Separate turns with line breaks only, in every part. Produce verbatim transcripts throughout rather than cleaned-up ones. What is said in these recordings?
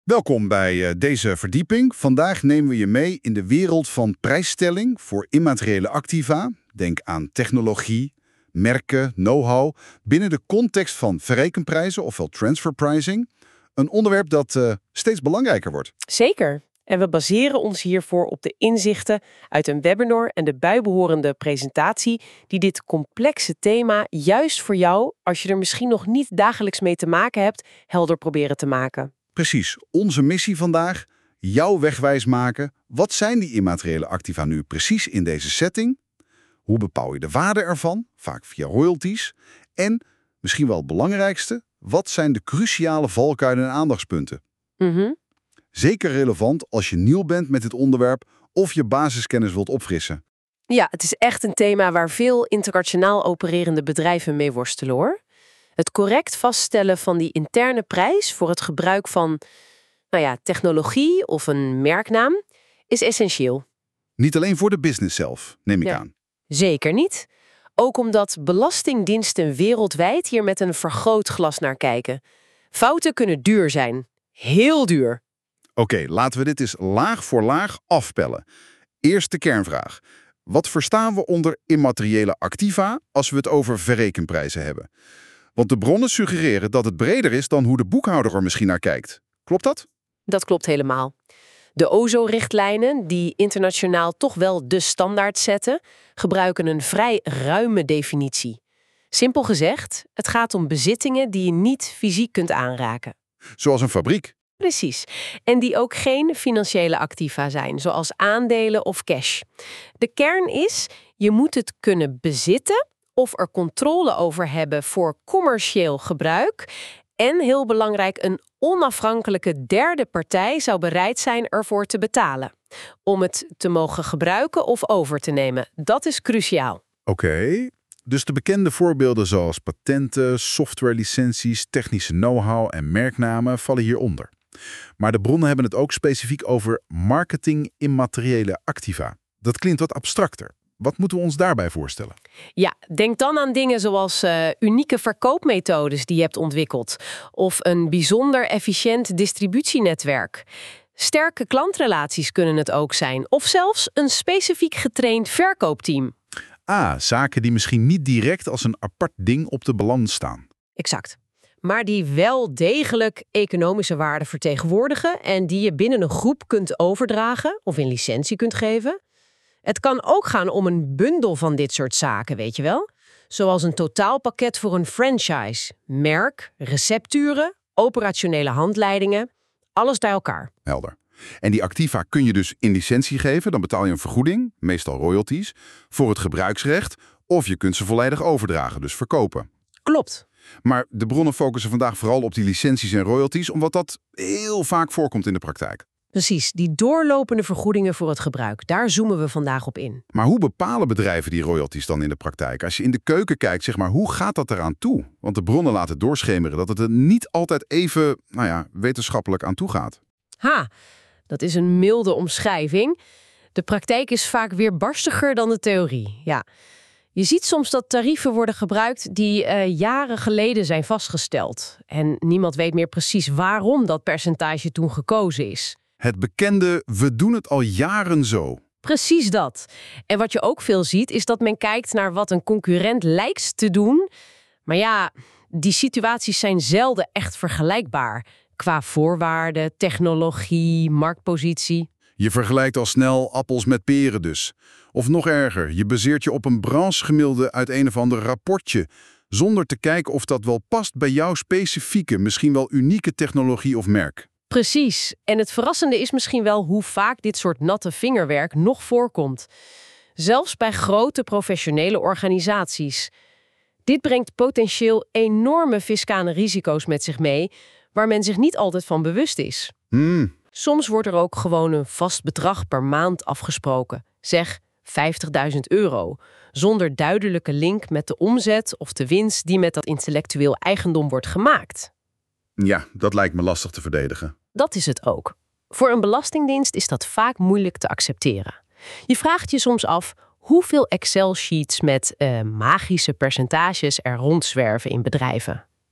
Welkom bij uh, deze verdieping. Vandaag nemen we je mee in de wereld van prijsstelling voor immateriële activa. Denk aan technologie, merken, know-how, binnen de context van verrekenprijzen, ofwel transfer pricing. Een onderwerp dat uh, steeds belangrijker wordt.
Zeker. En we baseren ons hiervoor op de inzichten uit een webinar en de bijbehorende presentatie die dit complexe thema juist voor jou, als je er misschien nog niet dagelijks mee te maken hebt, helder proberen te maken.
Precies. Onze missie vandaag, jou wegwijs maken. Wat zijn die immateriële activa nu precies in deze setting? Hoe bepaal je de waarde ervan? Vaak via royalties. En, misschien wel het belangrijkste, wat zijn de cruciale valkuilen en aandachtspunten?
Mm-hmm.
Zeker relevant als je nieuw bent met dit onderwerp of je basiskennis wilt opfrissen.
Ja, het is echt een thema waar veel internationaal opererende bedrijven mee worstelen, hoor. Het correct vaststellen van die interne prijs voor het gebruik van nou ja, technologie of een merknaam is essentieel.
Niet alleen voor de business zelf, neem ik
Ja.
aan.
Zeker niet. Ook omdat belastingdiensten wereldwijd hier met een vergrootglas naar kijken. Fouten kunnen duur zijn. Heel duur.
Oké, okay, laten we dit eens laag voor laag afpellen. Eerste kernvraag. Wat verstaan we onder immateriële activa als we het over verrekenprijzen hebben? Want de bronnen suggereren dat het breder is dan hoe de boekhouder er misschien naar kijkt. Klopt dat?
Dat klopt helemaal. De O Z O-richtlijnen, die internationaal toch wel de standaard zetten, gebruiken een vrij ruime definitie. Simpel gezegd, het gaat om bezittingen die je niet fysiek kunt aanraken.
Zoals een fabriek.
Precies. En die ook geen financiële activa zijn, zoals aandelen of cash. De kern is, je moet het kunnen bezitten of er controle over hebben voor commercieel gebruik. En heel belangrijk, een onafhankelijke derde partij zou bereid zijn ervoor te betalen. Om het te mogen gebruiken of over te nemen. Dat is cruciaal.
Oké, okay. Dus de bekende voorbeelden zoals patenten, softwarelicenties, technische know-how en merknamen vallen hieronder. Maar de bronnen hebben het ook specifiek over marketing immateriële activa. Dat klinkt wat abstracter. Wat moeten we ons daarbij voorstellen?
Ja, denk dan aan dingen zoals uh, unieke verkoopmethodes die je hebt ontwikkeld. Of een bijzonder efficiënt distributienetwerk. Sterke klantrelaties kunnen het ook zijn. Of zelfs een specifiek getraind verkoopteam.
Ah, zaken die misschien niet direct als een apart ding op de balans staan.
Exact. Maar die wel degelijk economische waarde vertegenwoordigen en die je binnen een groep kunt overdragen of in licentie kunt geven. Het kan ook gaan om een bundel van dit soort zaken, weet je wel? Zoals een totaalpakket voor een franchise. Merk, recepturen, operationele handleidingen. Alles bij elkaar.
Helder. En die activa kun je dus in licentie geven. Dan betaal je een vergoeding, meestal royalties, voor het gebruiksrecht. Of je kunt ze volledig overdragen, dus verkopen.
Klopt.
Maar de bronnen focussen vandaag vooral op die licenties en royalties, omdat dat heel vaak voorkomt in de praktijk.
Precies, die doorlopende vergoedingen voor het gebruik. Daar zoomen we vandaag op in.
Maar hoe bepalen bedrijven die royalties dan in de praktijk? Als je in de keuken kijkt, zeg maar, hoe gaat dat eraan toe? Want de bronnen laten doorschemeren dat het er niet altijd even, nou ja, wetenschappelijk aan toe gaat.
Ha, dat is een milde omschrijving. De praktijk is vaak weerbarstiger dan de theorie, ja. Je ziet soms dat tarieven worden gebruikt die uh, jaren geleden zijn vastgesteld. En niemand weet meer precies waarom dat percentage toen gekozen is.
Het bekende, we doen het al jaren zo.
Precies dat. En wat je ook veel ziet, is dat men kijkt naar wat een concurrent lijkt te doen. Maar ja, die situaties zijn zelden echt vergelijkbaar. Qua voorwaarden, technologie, marktpositie.
Je vergelijkt al snel appels met peren dus. Of nog erger, je baseert je op een branchegemiddelde uit een of ander rapportje, zonder te kijken of dat wel past bij jouw specifieke, misschien wel unieke technologie of merk.
Precies. En het verrassende is misschien wel hoe vaak dit soort natte vingerwerk nog voorkomt. Zelfs bij grote professionele organisaties. Dit brengt potentieel enorme fiscale risico's met zich mee, waar men zich niet altijd van bewust is.
Hmm.
Soms wordt er ook gewoon een vast bedrag per maand afgesproken. Zeg vijftigduizend euro. Zonder duidelijke link met de omzet of de winst die met dat intellectueel eigendom wordt gemaakt.
Ja, dat lijkt me lastig te verdedigen.
Dat is het ook. Voor een belastingdienst is dat vaak moeilijk te accepteren. Je vraagt je soms af hoeveel Excel-sheets met uh, magische percentages er rondzwerven in bedrijven.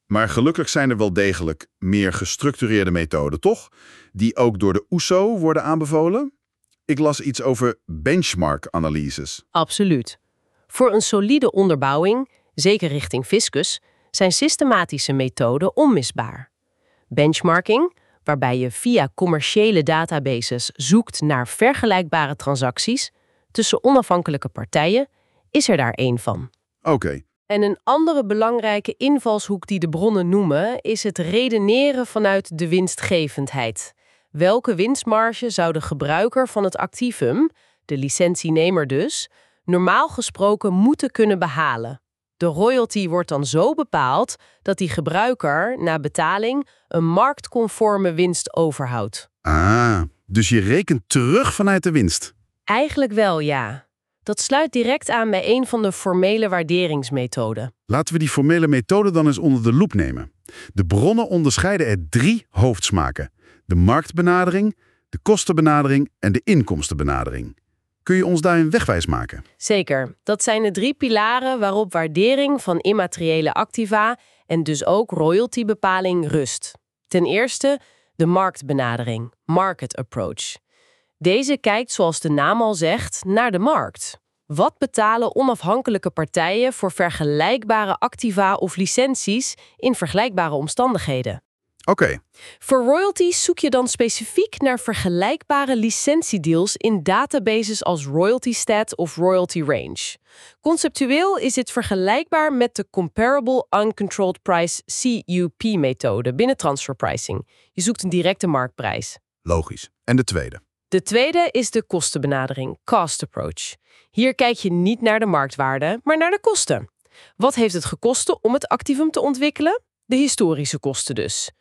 Maar gelukkig zijn er wel degelijk meer gestructureerde methoden, toch? Die ook door de O E S O worden aanbevolen? Ik las iets over benchmark-analyses.
Absoluut. Voor een solide onderbouwing, zeker richting fiscus, zijn systematische methoden onmisbaar. Benchmarking, waarbij je via commerciële databases zoekt naar vergelijkbare transacties tussen onafhankelijke partijen, is er daar één van.
Oké. Okay.
En een andere belangrijke invalshoek die de bronnen noemen, is het redeneren vanuit de winstgevendheid. Welke winstmarge zou de gebruiker van het activum, de licentienemer dus, normaal gesproken moeten kunnen behalen? De royalty wordt dan zo bepaald dat die gebruiker na betaling een marktconforme winst overhoudt.
Ah, dus je rekent terug vanuit de winst?
Eigenlijk wel, ja. Dat sluit direct aan bij een van de formele waarderingsmethoden.
Laten we die formele methode dan eens onder de loep nemen. De bronnen onderscheiden er drie hoofdsmaken. De marktbenadering, de kostenbenadering en de inkomstenbenadering. Kun je ons daarin wegwijs maken?
Zeker. Dat zijn de drie pilaren waarop waardering van immateriële activa en dus ook royaltybepaling rust. Ten eerste de marktbenadering, market approach. Deze kijkt, zoals de naam al zegt, naar de markt. Wat betalen onafhankelijke partijen voor vergelijkbare activa of licenties in vergelijkbare omstandigheden?
Oké. Okay.
Voor royalties zoek je dan specifiek naar vergelijkbare licentiedeals in databases als RoyaltyStat of Royalty Range. Conceptueel is dit vergelijkbaar met de Comparable Uncontrolled Price C U P-methode binnen transferpricing. Je zoekt een directe marktprijs.
Logisch. En de tweede?
De tweede is de kostenbenadering, cost approach. Hier kijk je niet naar de marktwaarde, maar naar de kosten. Wat heeft het gekost om het activum te ontwikkelen? De historische kosten dus.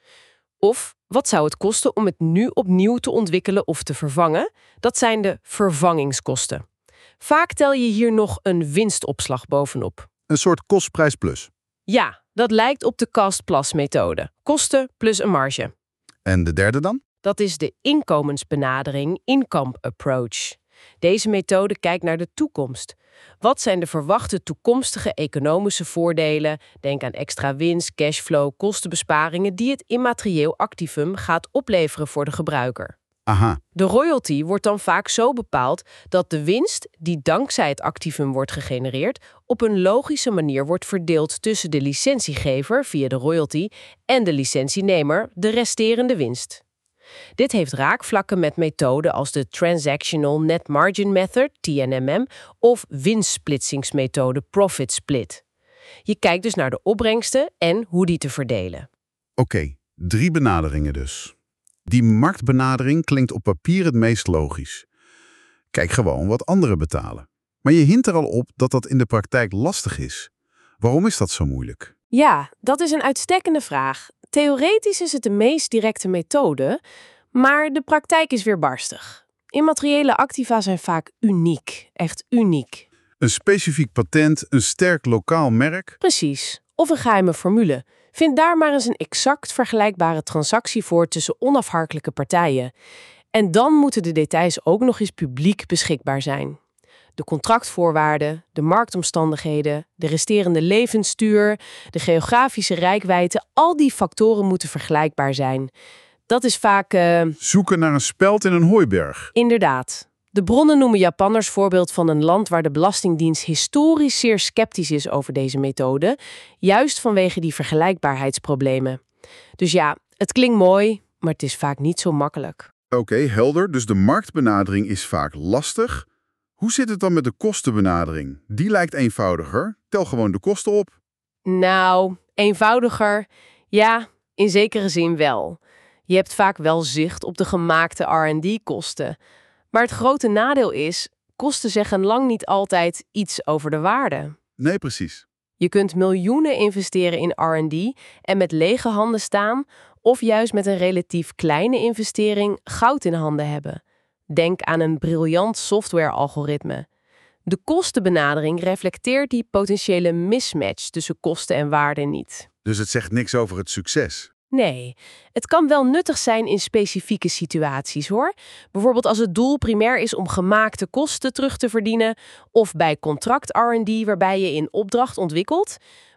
Of wat zou het kosten om het nu opnieuw te ontwikkelen of te vervangen? Dat zijn de vervangingskosten. Vaak tel je hier nog een winstopslag bovenop.
Een soort kostprijs plus.
Ja, dat lijkt op de cost-plus-methode. Kosten plus een marge.
En de derde dan?
Dat is de inkomensbenadering, income approach. Deze methode kijkt naar de toekomst. Wat zijn de verwachte toekomstige economische voordelen? Denk aan extra winst, cashflow, kostenbesparingen die het immaterieel activum gaat opleveren voor de gebruiker.
Aha.
De royalty wordt dan vaak zo bepaald dat de winst, die dankzij het activum wordt gegenereerd, op een logische manier wordt verdeeld tussen de licentiegever via de royalty en de licentienemer, de resterende winst. Dit heeft raakvlakken met methoden als de Transactional Net Margin Method, T N M M, of winstsplitsingsmethode, Profit Split. Je kijkt dus naar de opbrengsten en hoe die te verdelen.
Oké, okay, drie benaderingen dus. Die marktbenadering klinkt op papier het meest logisch. Kijk gewoon wat anderen betalen. Maar je hint er al op dat dat in de praktijk lastig is. Waarom is dat zo moeilijk?
Ja, dat is een uitstekende vraag. Theoretisch is het de meest directe methode, maar de praktijk is weer barstig. Immateriële activa zijn vaak uniek, echt uniek.
Een specifiek patent, een sterk lokaal merk?
Precies, of een geheime formule. Vind daar maar eens een exact vergelijkbare transactie voor tussen onafhankelijke partijen. En dan moeten de details ook nog eens publiek beschikbaar zijn. De contractvoorwaarden, de marktomstandigheden, de resterende levensduur, de geografische reikwijdte, al die factoren moeten vergelijkbaar zijn. Dat is vaak... Uh...
Zoeken naar een speld in een hooiberg.
Inderdaad. De bronnen noemen Japanners voorbeeld van een land waar de Belastingdienst historisch zeer sceptisch is over deze methode, juist vanwege die vergelijkbaarheidsproblemen. Dus ja, het klinkt mooi, maar het is vaak niet zo makkelijk.
Oké, okay, helder. Dus de marktbenadering is vaak lastig. Hoe zit het dan met de kostenbenadering? Die lijkt eenvoudiger. Tel gewoon de kosten op.
Nou, eenvoudiger? Ja, in zekere zin wel. Je hebt vaak wel zicht op de gemaakte R en D-kosten. Maar het grote nadeel is, kosten zeggen lang niet altijd iets over de waarde.
Nee, precies.
Je kunt miljoenen investeren in R en D en met lege handen staan, of juist met een relatief kleine investering goud in handen hebben. Denk aan een briljant software-algoritme. De kostenbenadering reflecteert die potentiële mismatch tussen kosten en waarde niet.
Dus het zegt niks over het succes?
Nee, het kan wel nuttig zijn in specifieke situaties, hoor. Bijvoorbeeld als het doel primair is om gemaakte kosten terug te verdienen, of bij contract R en D waarbij je in opdracht ontwikkelt.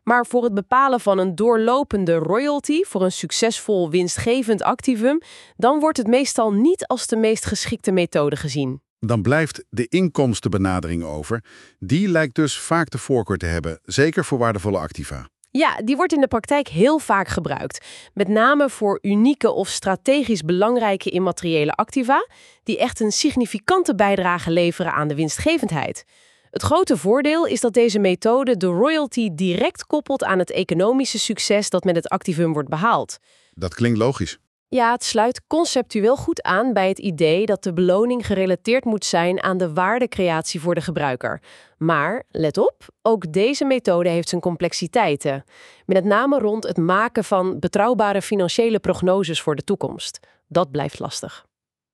Maar voor het bepalen van een doorlopende royalty voor een succesvol winstgevend activum, dan wordt het meestal niet als de meest geschikte methode gezien.
Dan blijft de inkomstenbenadering over. Die lijkt dus vaak de voorkeur te hebben, zeker voor waardevolle activa.
Ja, die wordt in de praktijk heel vaak gebruikt. Met name voor unieke of strategisch belangrijke immateriële activa, die echt een significante bijdrage leveren aan de winstgevendheid. Het grote voordeel is dat deze methode de royalty direct koppelt aan het economische succes dat met het activum wordt behaald.
Dat klinkt logisch.
Ja, het sluit conceptueel goed aan bij het idee dat de beloning gerelateerd moet zijn aan de waardecreatie voor de gebruiker. Maar, let op, ook deze methode heeft zijn complexiteiten. Met name rond het maken van betrouwbare financiële prognoses voor de toekomst. Dat blijft lastig.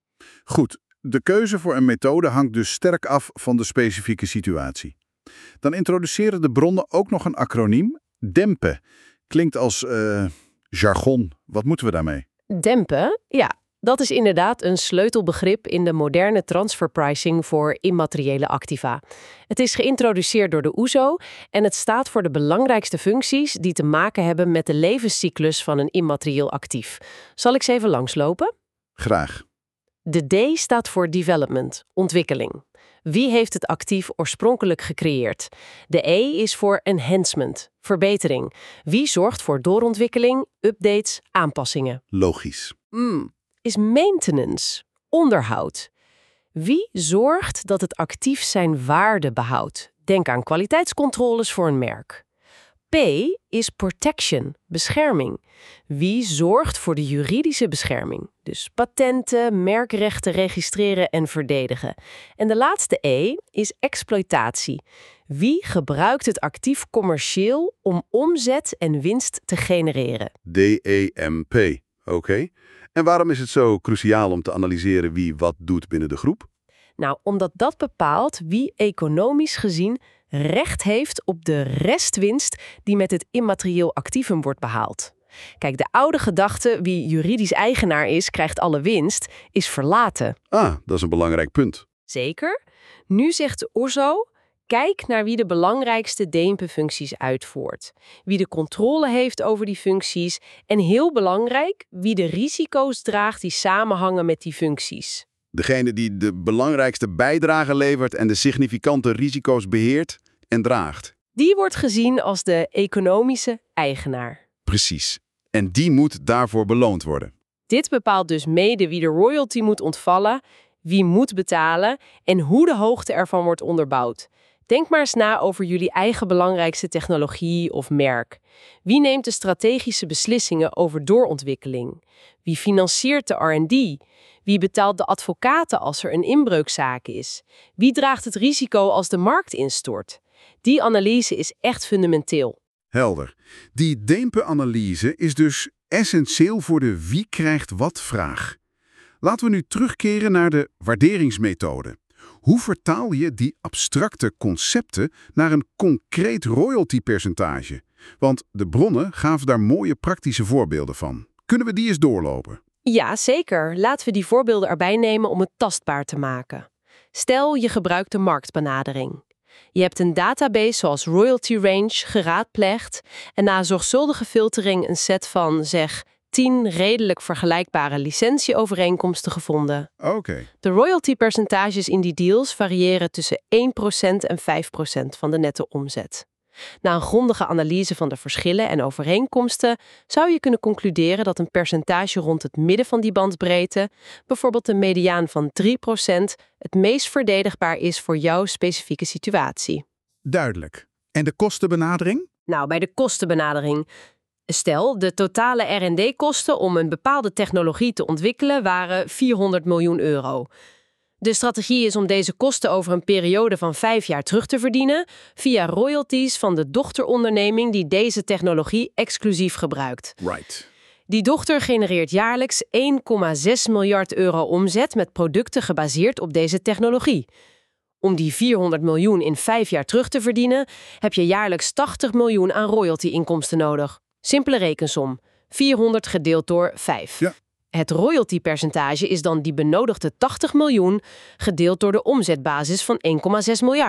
Goed, de keuze voor een methode hangt dus sterk af van de specifieke situatie. Dan introduceren de bronnen ook nog een acroniem, DEMPE. Klinkt als uh, jargon. Wat moeten we daarmee?
Dempen, ja, dat is inderdaad een sleutelbegrip in de moderne transferpricing voor immateriële activa. Het is geïntroduceerd door de O E S O en het staat voor de belangrijkste functies die te maken hebben met de levenscyclus van een immaterieel actief. Zal ik ze even langslopen?
Graag.
De D staat voor development, ontwikkeling. Wie heeft het actief oorspronkelijk gecreëerd? De E is voor enhancement, verbetering. Wie zorgt voor doorontwikkeling, updates, aanpassingen?
Logisch.
M is maintenance, onderhoud. Wie zorgt dat het actief zijn waarde behoudt? Denk aan kwaliteitscontroles voor een merk. P is protection, bescherming. Wie zorgt voor de juridische bescherming? Dus patenten, merkrechten registreren en verdedigen. En de laatste E is exploitatie. Wie gebruikt het actief commercieel om omzet en winst te genereren?
D E M P, oké. Okay. En waarom is het zo cruciaal om te analyseren wie wat doet binnen de groep?
Nou, omdat dat bepaalt wie economisch gezien recht heeft op de restwinst die met het immaterieel activum wordt behaald. Kijk, de oude gedachte wie juridisch eigenaar is, krijgt alle winst, is verlaten.
Ah, dat is een belangrijk punt.
Zeker. Nu zegt de O E S O, kijk naar wie de belangrijkste dempenfuncties uitvoert. Wie de controle heeft over die functies en heel belangrijk, wie de risico's draagt die samenhangen met die functies.
Degene die de belangrijkste bijdrage levert en de significante risico's beheert en draagt.
Die wordt gezien als de economische eigenaar.
Precies. En die moet daarvoor beloond worden.
Dit bepaalt dus mede wie de royalty moet ontvallen, wie moet betalen en hoe de hoogte ervan wordt onderbouwd. Denk maar eens na over jullie eigen belangrijkste technologie of merk. Wie neemt de strategische beslissingen over doorontwikkeling? Wie financiert de R en D? Wie betaalt de advocaten als er een inbreukzaak is? Wie draagt het risico als de markt instort? Die analyse is echt fundamenteel.
Helder. Die dempenanalyse is dus essentieel voor de wie krijgt wat vraag. Laten we nu terugkeren naar de waarderingsmethode. Hoe vertaal je die abstracte concepten naar een concreet royaltypercentage? Want de bronnen gaven daar mooie praktische voorbeelden van. Kunnen we die eens doorlopen?
Ja, zeker. Laten we die voorbeelden erbij nemen om het tastbaar te maken. Stel, je gebruikt de marktbenadering. Je hebt een database zoals Royalty Range geraadpleegd en na zorgvuldige filtering een set van, zeg, tien redelijk vergelijkbare licentieovereenkomsten gevonden.
Oké. Okay.
De royaltypercentages in die deals variëren tussen één procent en vijf procent van de netto omzet. Na een grondige analyse van de verschillen en overeenkomsten zou je kunnen concluderen dat een percentage rond het midden van die bandbreedte, bijvoorbeeld de mediaan van drie procent, het meest verdedigbaar is voor jouw specifieke situatie.
Duidelijk. En de kostenbenadering?
Nou, bij de kostenbenadering. Stel, de totale R en D-kosten om een bepaalde technologie te ontwikkelen waren vierhonderd miljoen euro. De strategie is om deze kosten over een periode van vijf jaar terug te verdienen via royalties van de dochteronderneming die deze technologie exclusief gebruikt.
Right.
Die dochter genereert jaarlijks één komma zes miljard euro omzet met producten gebaseerd op deze technologie. Om die vierhonderd miljoen in vijf jaar terug te verdienen, heb je jaarlijks tachtig miljoen aan royalty-inkomsten nodig. Simpele rekensom. vierhonderd gedeeld door vijf.
Ja.
Het royaltypercentage is dan die benodigde tachtig miljoen gedeeld door de omzetbasis van één komma zes miljard.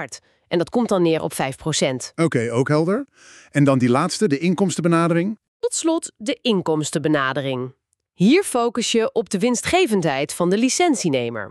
En dat komt dan neer op vijf procent.
Oké, okay, ook helder. En dan die laatste, de inkomstenbenadering?
Tot slot de inkomstenbenadering. Hier focus je op de winstgevendheid van de licentienemer.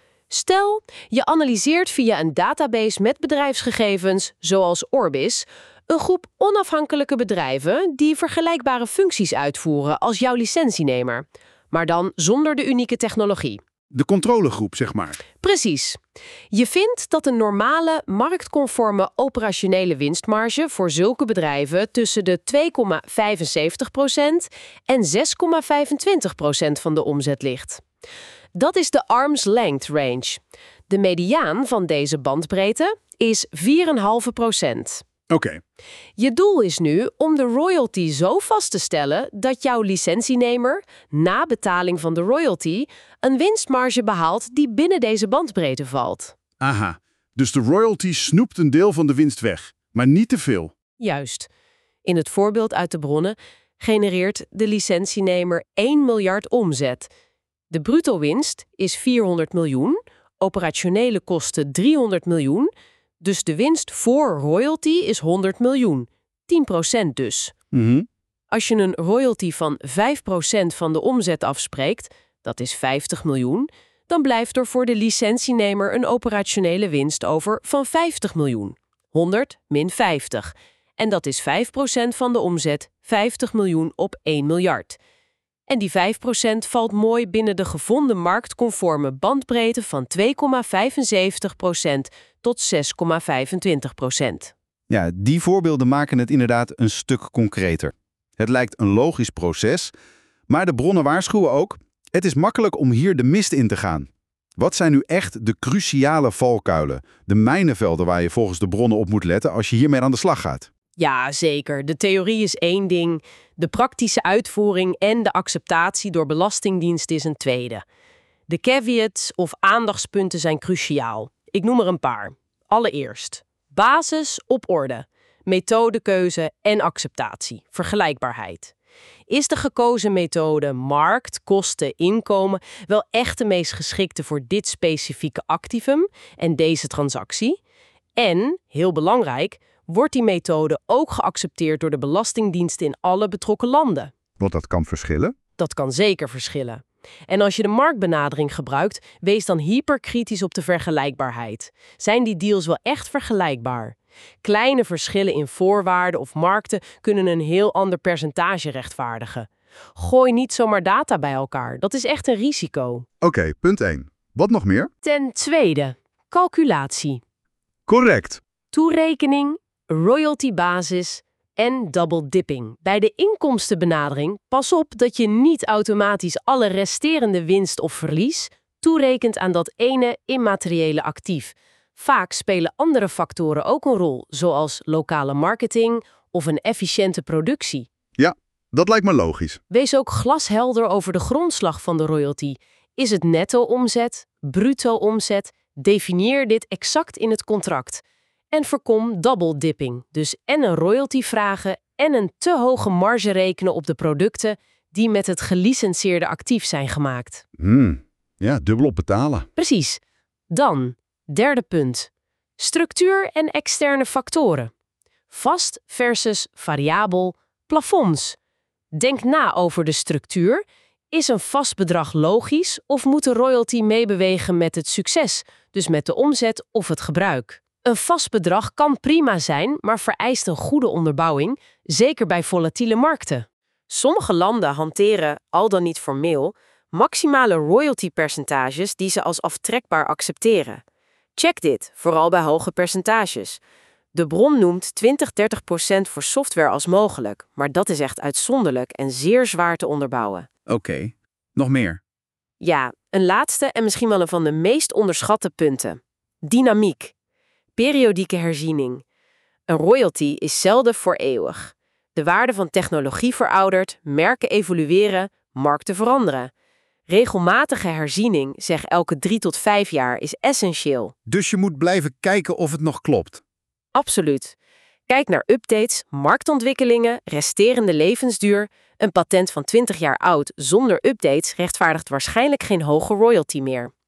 Stel, je analyseert via een database met bedrijfsgegevens, zoals Orbis, een groep onafhankelijke bedrijven die vergelijkbare functies uitvoeren als jouw licentienemer, maar dan zonder de unieke technologie.
De controlegroep, zeg maar.
Precies. Je vindt dat een normale, marktconforme operationele winstmarge voor zulke bedrijven tussen de twee komma vijfenzeventig procent en zes komma vijfentwintig procent van de omzet ligt. Dat is de arm's length range. De mediaan van deze bandbreedte is vier komma vijf procent.
Oké. Okay.
Je doel is nu om de royalty zo vast te stellen dat jouw licentienemer, na betaling van de royalty, een winstmarge behaalt die binnen deze bandbreedte valt.
Aha, dus de royalty snoept een deel van de winst weg, maar niet te veel.
Juist. In het voorbeeld uit de bronnen genereert de licentienemer één miljard omzet. De bruto winst is vierhonderd miljoen, operationele kosten driehonderd miljoen, dus de winst voor royalty is honderd miljoen. tien procent dus.
Mm-hmm.
Als je een royalty van vijf procent van de omzet afspreekt, dat is vijftig miljoen, dan blijft er voor de licentienemer een operationele winst over van vijftig miljoen. honderd min vijftig. En dat is vijf procent van de omzet, vijftig miljoen op één miljard. En die vijf procent valt mooi binnen de gevonden marktconforme bandbreedte van twee komma vijfenzeventig procent tot zes komma vijfentwintig procent.
Ja, die voorbeelden maken het inderdaad een stuk concreter. Het lijkt een logisch proces, maar de bronnen waarschuwen ook: het is makkelijk om hier de mist in te gaan. Wat zijn nu echt de cruciale valkuilen, de mijnenvelden waar je volgens de bronnen op moet letten als je hiermee aan de slag gaat?
Ja, zeker. De theorie is één ding, de praktische uitvoering en de acceptatie door Belastingdienst is een tweede. De caveats of aandachtspunten zijn cruciaal. Ik noem er een paar. Allereerst, basis op orde, methodekeuze en acceptatie, vergelijkbaarheid. Is de gekozen methode markt, kosten, inkomen wel echt de meest geschikte voor dit specifieke activum en deze transactie? En, heel belangrijk, wordt die methode ook geaccepteerd door de Belastingdienst in alle betrokken landen?
Want dat kan verschillen.
Dat kan zeker verschillen. En als je de marktbenadering gebruikt, wees dan hyperkritisch op de vergelijkbaarheid. Zijn die deals wel echt vergelijkbaar? Kleine verschillen in voorwaarden of markten kunnen een heel ander percentage rechtvaardigen. Gooi niet zomaar data bij elkaar. Dat is echt een risico.
Oké, okay, punt één. Wat nog meer?
Ten tweede, calculatie.
Correct.
Toerekening, royaltybasis en double dipping. Bij de inkomstenbenadering pas op dat je niet automatisch alle resterende winst of verlies toerekent aan dat ene immateriële actief. Vaak spelen andere factoren ook een rol, zoals lokale marketing of een efficiënte productie.
Ja, dat lijkt me logisch.
Wees ook glashelder over de grondslag van de royalty. Is het netto-omzet, bruto-omzet? Definieer dit exact in het contract. En voorkom double dipping, dus en een royalty vragen en een te hoge marge rekenen op de producten die met het gelicenseerde actief zijn gemaakt.
Hmm, ja, dubbelop betalen.
Precies. Dan, derde punt. Structuur en externe factoren. Vast versus variabel, plafonds. Denk na over de structuur. Is een vast bedrag logisch of moet de royalty meebewegen met het succes, dus met de omzet of het gebruik? Een vast bedrag kan prima zijn, maar vereist een goede onderbouwing, zeker bij volatiele markten. Sommige landen hanteren, al dan niet formeel, maximale royaltypercentages die ze als aftrekbaar accepteren. Check dit, vooral bij hoge percentages. De bron noemt twintig tot dertig procent voor software als mogelijk, maar dat is echt uitzonderlijk en zeer zwaar te onderbouwen.
Oké, okay. Nog meer?
Ja, een laatste en misschien wel een van de meest onderschatte punten. Dynamiek. Periodieke herziening. Een royalty is zelden voor eeuwig. De waarde van technologie veroudert, merken evolueren, markten veranderen. Regelmatige herziening, zeg elke drie tot vijf jaar, is essentieel.
Dus je moet blijven kijken of het nog klopt?
Absoluut. Kijk naar updates, marktontwikkelingen, resterende levensduur. Een patent van twintig jaar oud zonder updates rechtvaardigt waarschijnlijk geen hoge royalty meer.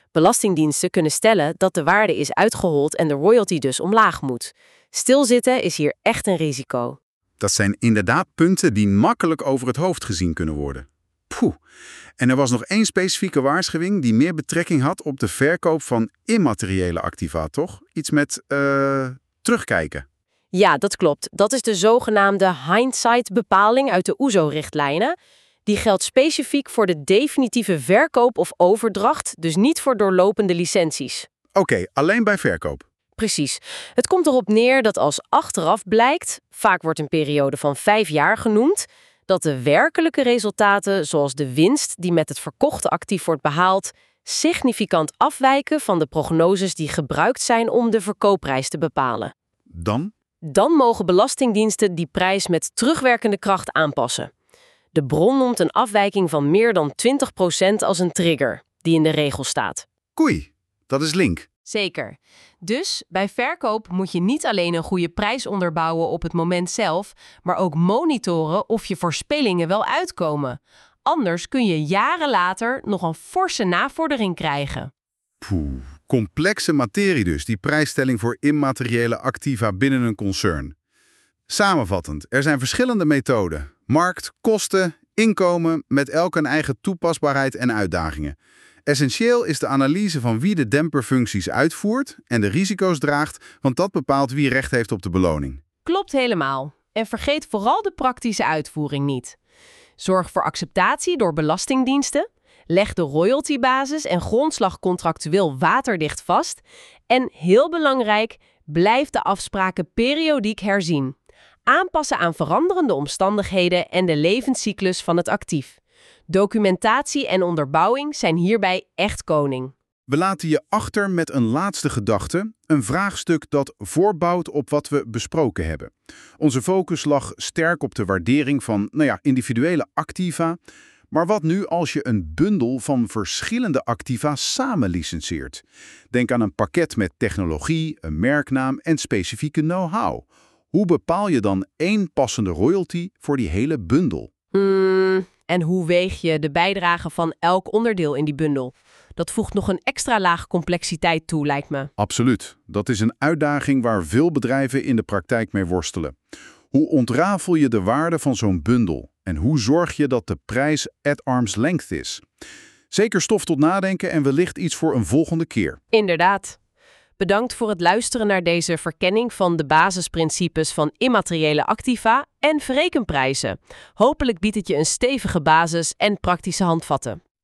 Belastingdiensten kunnen stellen dat de waarde is uitgehold en de royalty dus omlaag moet. Stilzitten is hier echt een risico.
Dat zijn inderdaad punten die makkelijk over het hoofd gezien kunnen worden. Poeh. En er was nog één specifieke waarschuwing die meer betrekking had op de verkoop van immateriële activa, toch? Iets met uh, terugkijken.
Ja, dat klopt. Dat is de zogenaamde hindsight-bepaling uit de O E S O-richtlijnen. Die geldt specifiek voor de definitieve verkoop of overdracht, dus niet voor doorlopende licenties.
Oké, okay, alleen bij verkoop.
Precies. Het komt erop neer dat als achteraf blijkt, vaak wordt een periode van vijf jaar genoemd, dat de werkelijke resultaten, zoals de winst die met het verkochte actief wordt behaald, significant afwijken van de prognoses die gebruikt zijn om de verkoopprijs te bepalen.
Dan?
Dan mogen belastingdiensten die prijs met terugwerkende kracht aanpassen. De bron noemt een afwijking van meer dan twintig procent als een trigger, die in de regel staat.
Koei, dat is link.
Zeker. Dus bij verkoop moet je niet alleen een goede prijs onderbouwen op het moment zelf, maar ook monitoren of je voorspellingen wel uitkomen. Anders kun je jaren later nog een forse navordering krijgen.
Poeh, complexe materie dus, die prijsstelling voor immateriële activa binnen een concern. Samenvattend, er zijn verschillende methoden. Markt, kosten, inkomen, met elk een eigen toepasbaarheid en uitdagingen. Essentieel is de analyse van wie de demperfuncties uitvoert en de risico's draagt, want dat bepaalt wie recht heeft op de beloning.
Klopt helemaal. En vergeet vooral de praktische uitvoering niet. Zorg voor acceptatie door belastingdiensten. Leg de royaltybasis en grondslag contractueel waterdicht vast. En heel belangrijk, blijf de afspraken periodiek herzien. Aanpassen aan veranderende omstandigheden en de levenscyclus van het actief. Documentatie en onderbouwing zijn hierbij echt koning.
We laten je achter met een laatste gedachte, een vraagstuk dat voorbouwt op wat we besproken hebben. Onze focus lag sterk op de waardering van nou ja, individuele activa. Maar wat nu als je een bundel van verschillende activa samen licentieert? Denk aan een pakket met technologie, een merknaam en specifieke know-how. Hoe bepaal je dan één passende royalty voor die hele bundel?
Hmm, en hoe weeg je de bijdrage van elk onderdeel in die bundel? Dat voegt nog een extra laag complexiteit toe, lijkt me.
Absoluut. Dat is een uitdaging waar veel bedrijven in de praktijk mee worstelen. Hoe ontrafel je de waarde van zo'n bundel? En hoe zorg je dat de prijs at arm's length is? Zeker stof tot nadenken en wellicht iets voor een volgende keer.
Inderdaad. Bedankt voor het luisteren naar deze verkenning van de basisprincipes van immateriële activa en verrekenprijzen. Hopelijk biedt het je een stevige basis en praktische handvatten.